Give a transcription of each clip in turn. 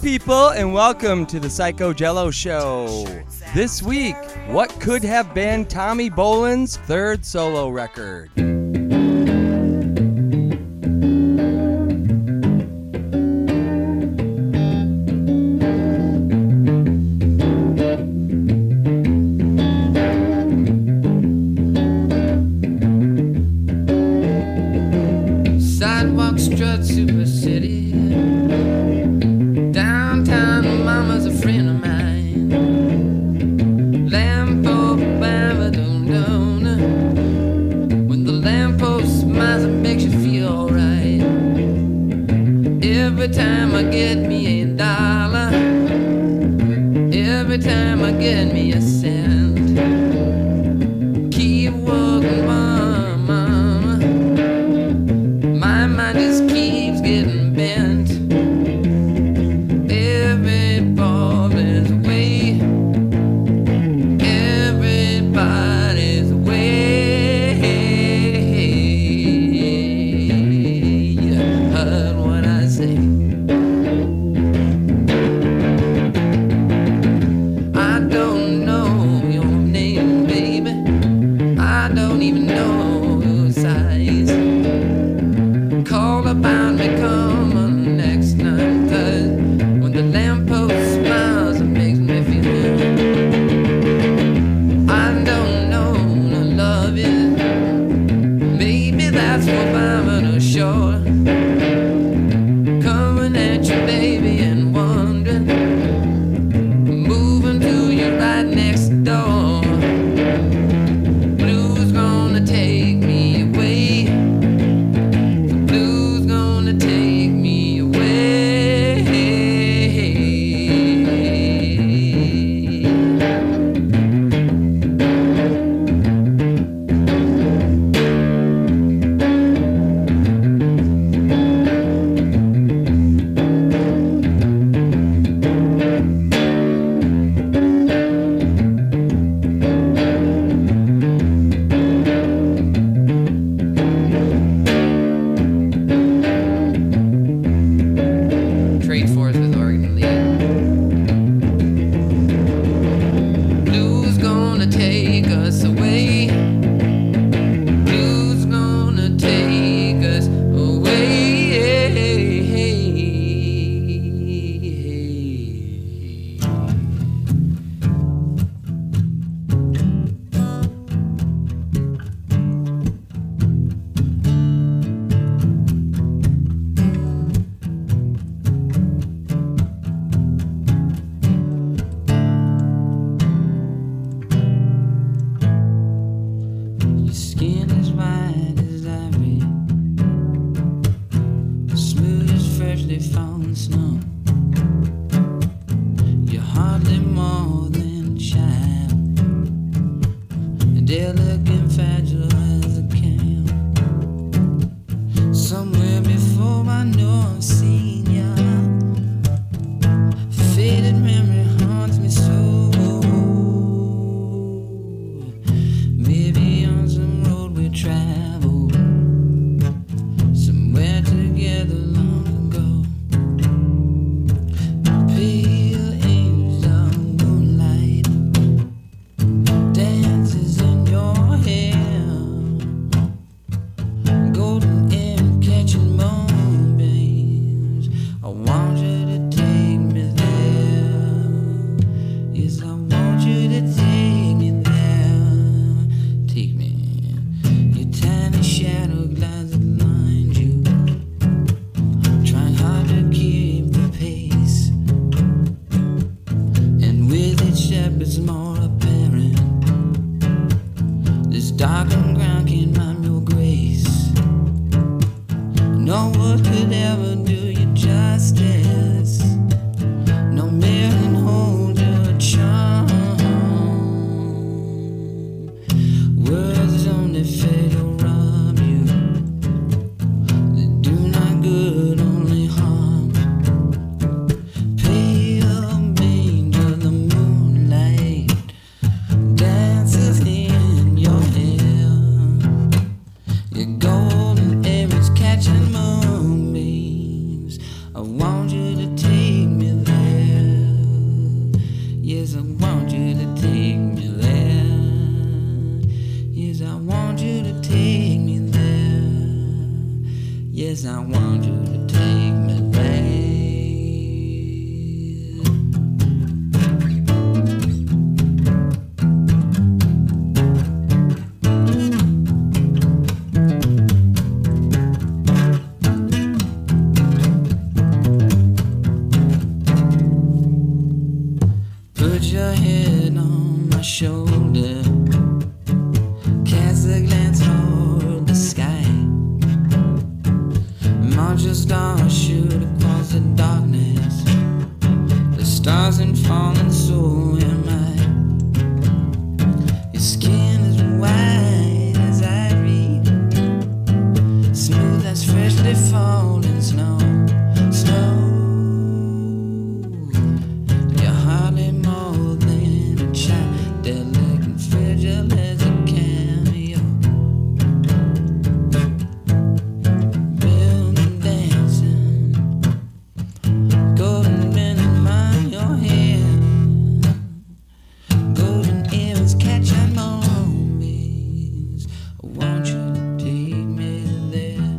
people, and welcome to the Psycho Jello Show. This week, what could have been Tommy Bolin's third solo record? Sidewalk strut super city. Downtown mama's a friend of mine. Lamppost bama dum dum. When the lamppost smiles, it makes you feel alright. Every time I get me $1, every time I get me a cent. Keep walking, mama. My mind just keeps getting bent. Every ball is away. Everybody's away. You heard what I say. I don't know your name, baby. I don't even know your size. Call about me coming next time, 'cause when the lamppost smiles, it makes me feel good. I don't know to love you. Maybe that's what I'm gonna show. Coming at you, baby, and wondering, moving to you right next door. Blues gonna take me away. Blues gonna take me away. Trade force with Oregon and Lee. Blues gonna take us away. Blues gonna take us away. Your skin is white as ivory, smooth as freshly fallen snow. You're hardly more than a child, delicate and fragile as a cow. Somewhere before I know I've seen ya, faded memory haunts me so. Maybe on some road we traveled, somewhere together long ago. Pale angels of moonlight, dances in your hair. Golden air catching moonbeams. I want you to take me there. Yes, I want you to take me there. Take me. Your tiny shadow glides behind you, trying hard to keep the pace. And with each step it's more apparent, this darkened ground can't mime your grace. No word could ever do you justice. No mirror can hold your charm. Words only fade or rob you. They do not good, only harm. Pale angel, the moonlight dances in your hair. Your golden hair is catching moonbeams. Yes, I want you to take me there. Put your head on my shoulder, cast a glance toward the sky. March a star, shoot across the darkness. The stars and falling, so am I. Your skin is white as ivory, smooth as freshly fallen snow. Snow. You're hardly more than a child, delicate and fragile as a cameo. Building, dancing, golden men in your hair, golden earrings catching moonbeams. I want you to take me there.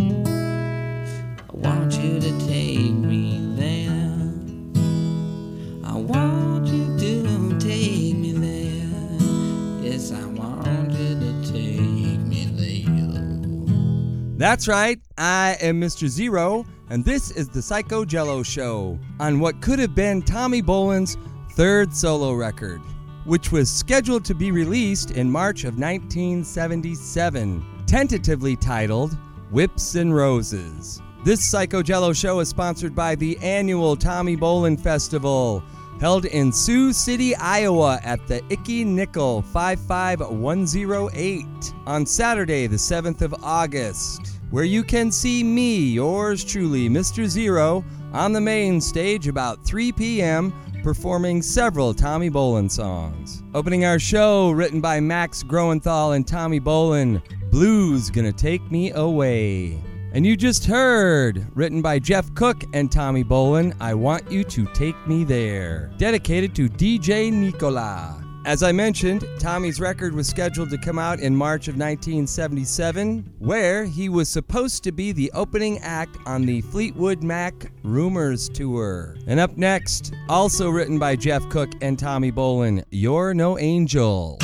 I want you to take me there. I want you to take me there. Yes, I want you to take me there. That's right, I am Mr. Zero, and this is the Psycho Jello Show on what could have been Tommy Bolin's third solo record, which was scheduled to be released in March of 1977, tentatively titled Whips and Roses. This Psycho Jello Show is sponsored by the annual Tommy Bolin Festival, held in Sioux City, Iowa at the Icky Nickel 55108 on Saturday, the 7th of August, where you can see me, yours truly, Mr. Zero, on the main stage about 3 p.m., performing several Tommy Bolin songs. Opening our show, written by Max Groenthal and Tommy Bolin, Blues Gonna Take Me Away. And you just heard, written by Jeff Cook and Tommy Bolin, I Want You to Take Me There, dedicated to DJ Nicola. As I mentioned, Tommy's record was scheduled to come out in March of 1977, where he was supposed to be the opening act on the Fleetwood Mac Rumors Tour. And up next, also written by Jeff Cook and Tommy Bolin, You're No Angel.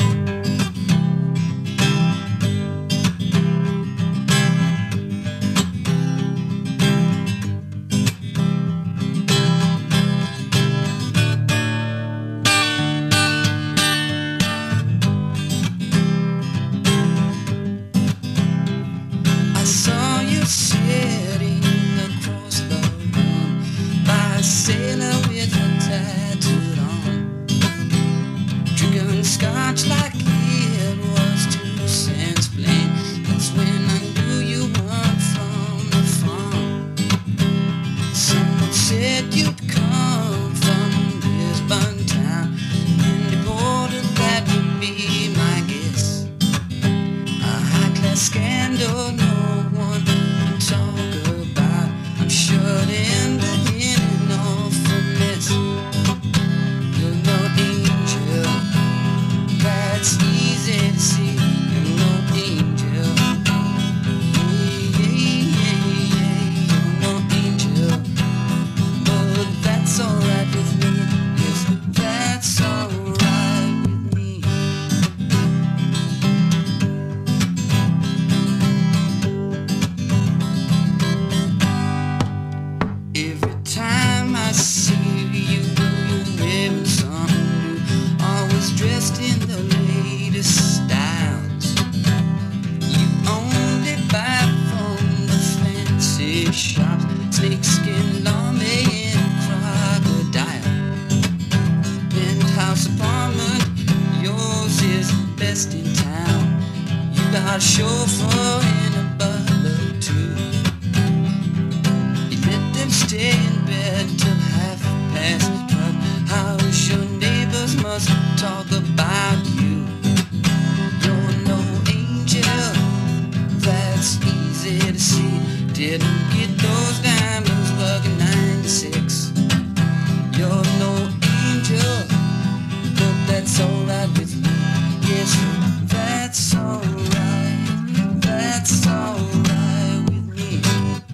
I saw you sitting across the room by a sailor with her tattooed on, drinking scotch like it was 2 cents plain. That's when I knew you weren't from the farm. Someone said you'd come from Lisbon town, and reported that would be my guess. A high-class scandal no one can talk about. I'm sure it ended in an awful mess. You're no angel, that's easy to see. You're no angel, you're no angel, but that's alright with me. Yes, that's alright with me. Every time I see you, you're wearing something new, always dressed in the latest styles. You only buy from the fancy shops, snakeskin, lambe, and crocodile. Penthouse apartment, yours is the best in town. You got a chauffeur and a butler too. You let them stay in bed till 12:30. How your neighbors must talk about you. You're no angel, that's easy to see. Didn't get those diamonds working 9 to 6. You're no angel, but that's alright with me. Yes, that's alright. That's alright with me.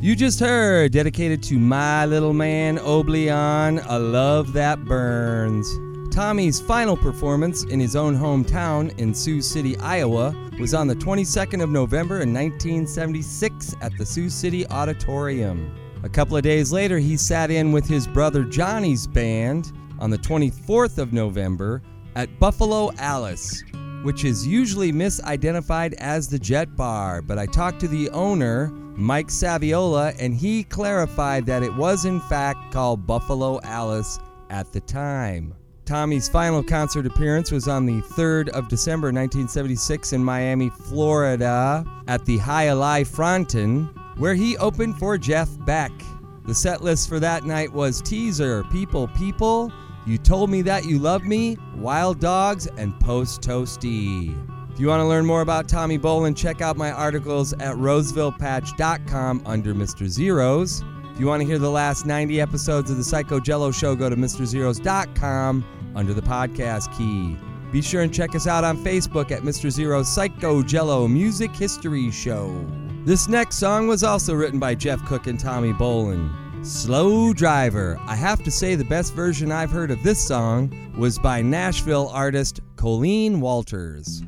You just heard, dedicated to my little man, Oblion, A Love That Burns. Tommy's final performance in his own hometown in Sioux City, Iowa, was on the 22nd of November in 1976 at the Sioux City Auditorium. A couple of days later, he sat in with his brother Johnny's band on the 24th of November at Buffalo Alice, which is usually misidentified as the Jet Bar, but I talked to the owner, Mike Saviola, and he clarified that it was in fact called Buffalo Alice at the time. Tommy's final concert appearance was on the 3rd of December 1976 in Miami, Florida at the Hialeah Fronton, where he opened for Jeff Beck. The set list for that night was Teaser, People, People, You Told Me That You Loved Me, Wild Dogs, and Post Toasty. If you want to learn more about Tommy Bolin, check out my articles at rosevillepatch.com under Mr. Zeros. If you want to hear the last 90 episodes of the Psycho Jello Show, go to MrZeros.com under the podcast key. Be sure and check us out on Facebook at Mr. Zero's Psycho Jello Music History Show. This next song was also written by Jeff Cook and Tommy Bolin. Slow Driver. I have to say the best version I've heard of this song was by Nashville artist Colleen Walters.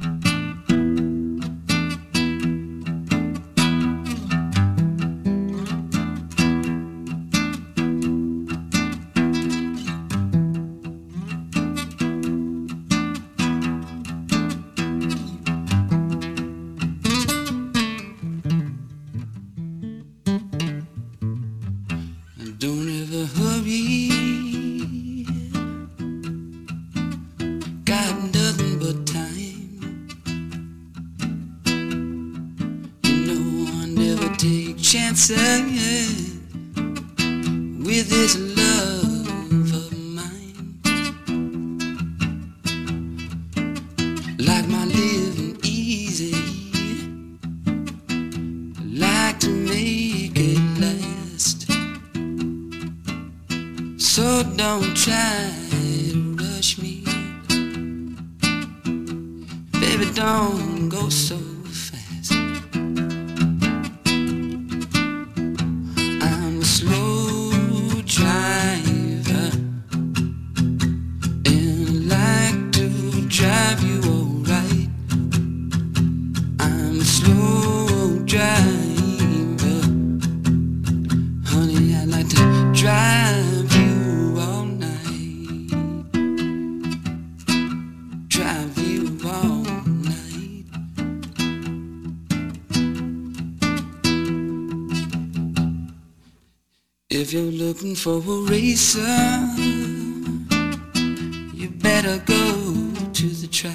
Don't ever hurry, got nothing but time. You know I never take chances with this love of mine. Like my living easy, like to make it last. So don't try to rush me, baby, don't go so fast. I'm a slow driver, and I like to drive you alright. I'm a slow driver, honey, I like to drive If you're looking for a racer, you better go to the track.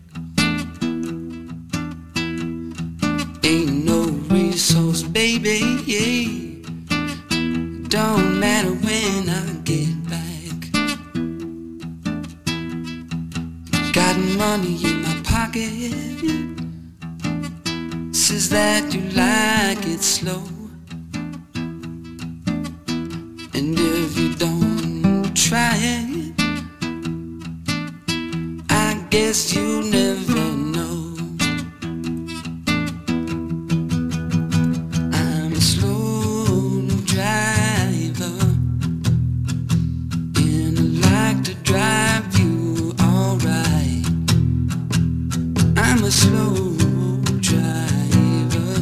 Ain't no racehorse, baby, yeah. Don't matter when I get back. Got money in my pocket, says that you like it slow. And if you don't try it, I guess you'll never know. I'm a slow driver, and I like to drive you alright. I'm a slow driver,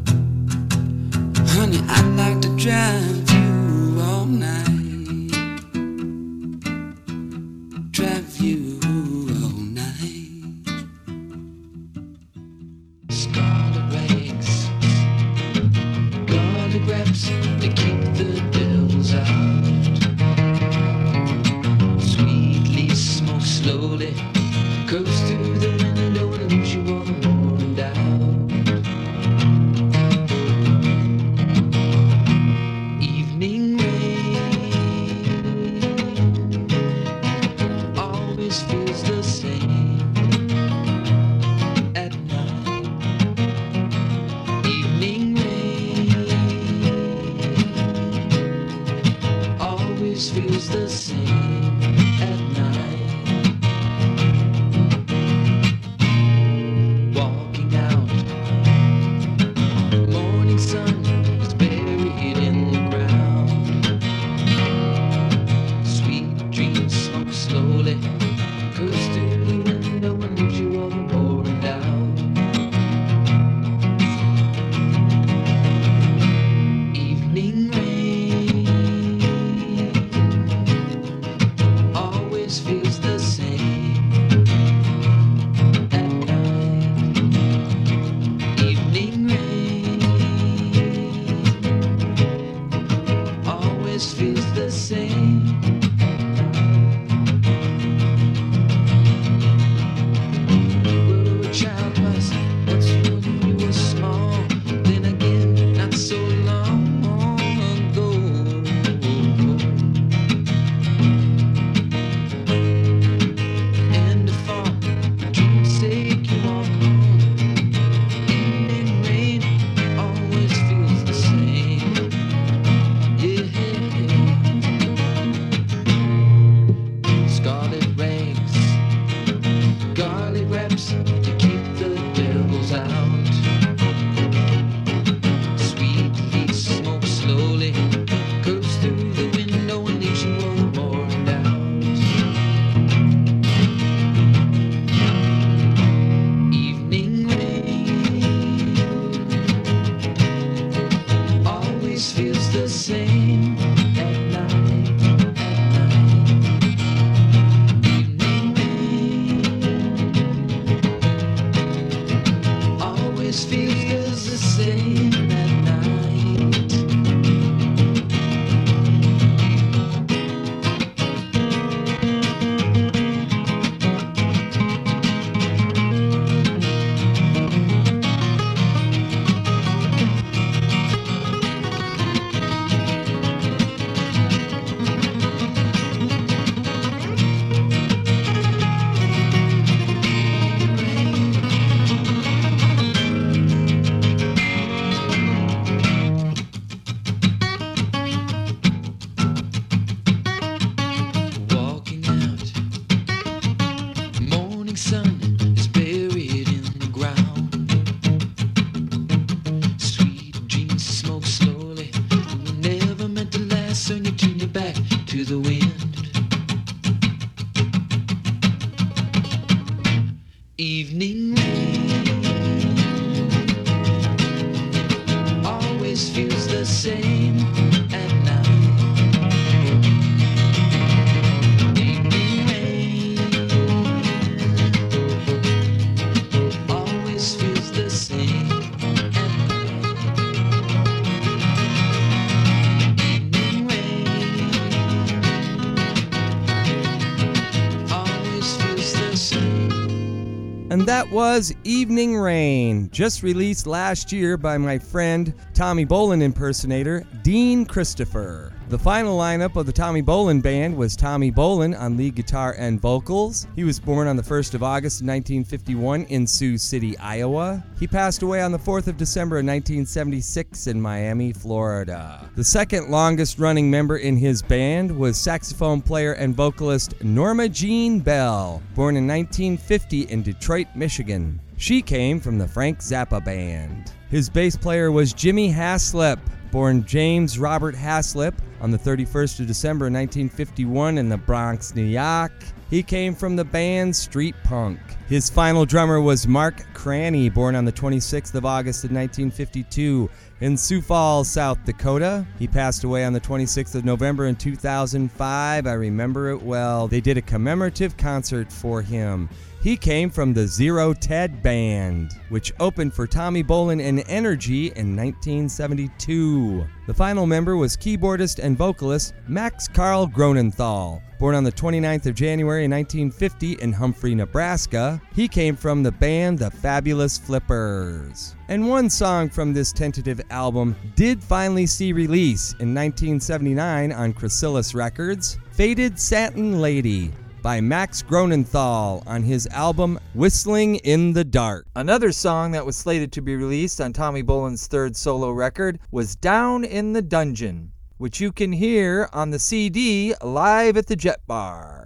honey, I like to drive all night, drive you all night. Scarlet rags, garlic wraps to keep the devils out. Sweetly smoke slowly, coast through the window and lose you worn doubt. the same at night, Evening rain always feels the same at night. Walking out, morning sun is buried in the ground. Sweet dreams smoke slowly, never meant to last, so you turn your back to the wind. Evening rain always feels the same at night. Evening rain always feels the same at night. Evening rain always feels the same. And that was Evening Rain, just released last year by my friend Tommy Bolin impersonator Dean Christopher. The final lineup of the Tommy Bolin Band was Tommy Bolin on lead guitar and vocals. He was born on the 1st of August 1951 in Sioux City, Iowa. He passed away on the 4th of December 1976 in Miami, Florida. The second longest running member in his band was saxophone player and vocalist Norma Jean Bell, born in 1950 in Detroit, Michigan. She came from the Frank Zappa Band. His bass player was Jimmy Haslip, born James Robert Haslip on the 31st of December 1951 in the Bronx, New York. He came from the band Street Punk. His final drummer was Mark Cranny, born on the 26th of August of 1952 in Sioux Falls, South Dakota. He passed away on the 26th of November in 2005. I remember it well. They did a commemorative concert for him. He came from the Zero Ted Band, which opened for Tommy Bolin and Energy in 1972. The final member was keyboardist and vocalist Max Carl Gronenthal, born on the 29th of January 1950 in Humphrey, Nebraska. He came from the band The Fabulous Flippers. And one song from this tentative album did finally see release in 1979 on Chrysalis Records, Faded Satin Lady by Max Gronenthal on his album Whistling in the Dark. Another song that was slated to be released on Tommy Bolin's third solo record was Down in the Dungeon, which you can hear on the CD Live at the Jet Bar.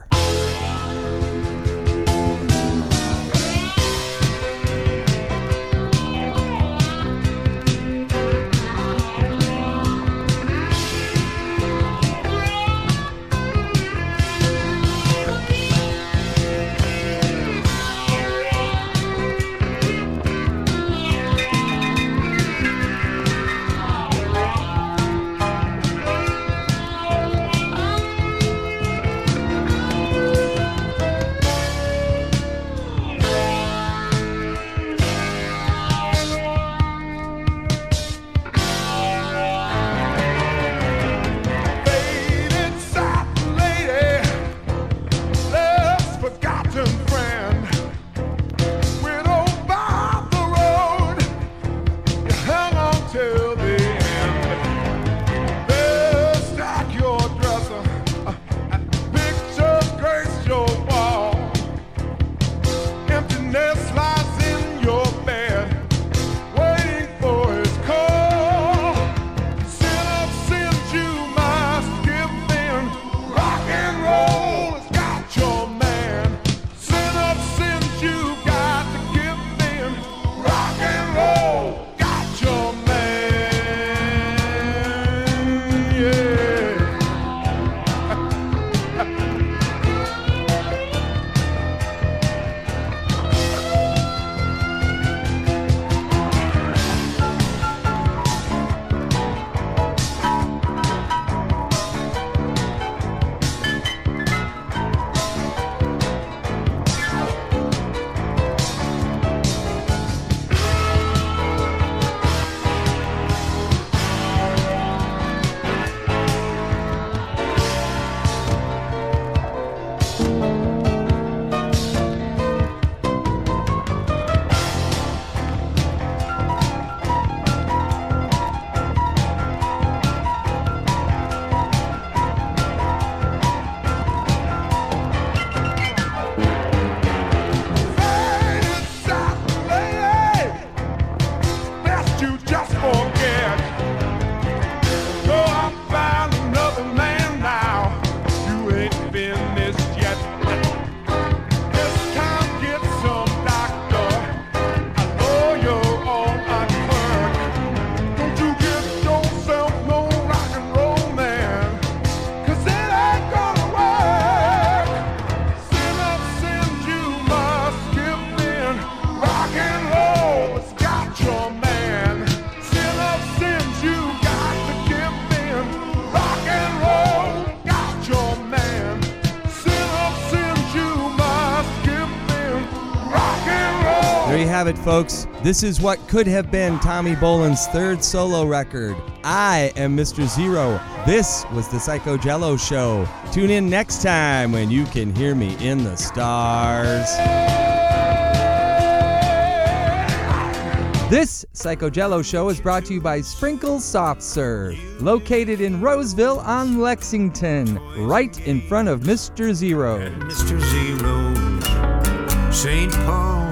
you just forget. Go out, find another man now. You ain't finished yet. This time get some doctor. I know you're on a clerk. Don't you get yourself no rock and roll man, 'cause it ain't gonna work. Sin of sins you must give in. Rock and roll has got your man. Sin of sins you got to give in. Rock and roll got your man. Sin of sins you must give in. Rock and roll. There you have it, folks. This is what could have been Tommy Bolin's third solo record. I am Mr. Zero. This was the Psycho Jello Show. Tune in next time when you can hear me in the stars. This Psycho Jello Show is brought to you by Sprinkles Soft Serve, located in Roseville on Lexington, right in front of Mr. Zero. Mr. Zero, St. Paul